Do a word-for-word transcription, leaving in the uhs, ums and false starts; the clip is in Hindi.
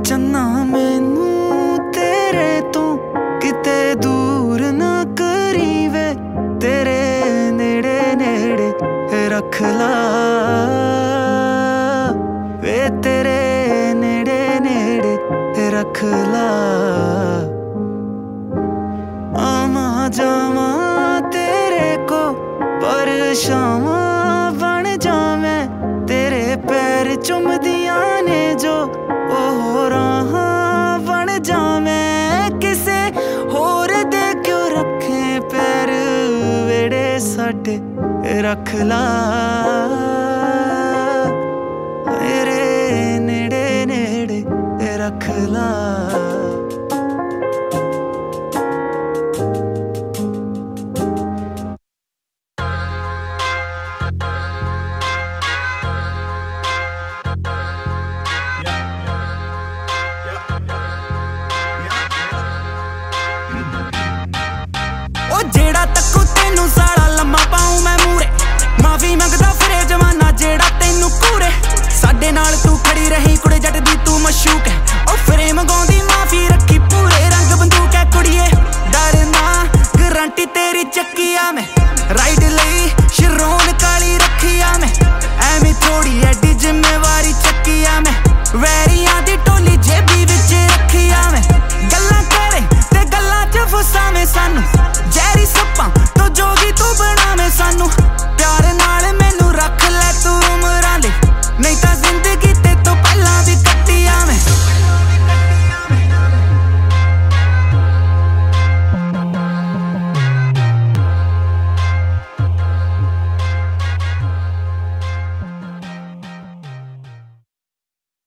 चन्ना मैनू तेरे तो किते दूर ना करी वे, तेरे नेड़े नेड़े रख ला वे, तेरे नेड़े नेड़े रख ला। आमा जावा तेरे को परछावां बन जावे, तेरे पैर चुमदियां ने जो ओह राहां बन जावे। किसे होर दे क्यों रखे पैर वेड़े साडे रख ला मेरे नेड़े नेड़े रख ला। जेड़ा तक्कू तेनू साड़ा लम्मा पाऊं मैं मूरे, माफी मंगदा फिरे जमाना जेड़ा तेनू कूरे। साडे नाल तू खड़ी रही कुड़े जट दी तू मशूक है,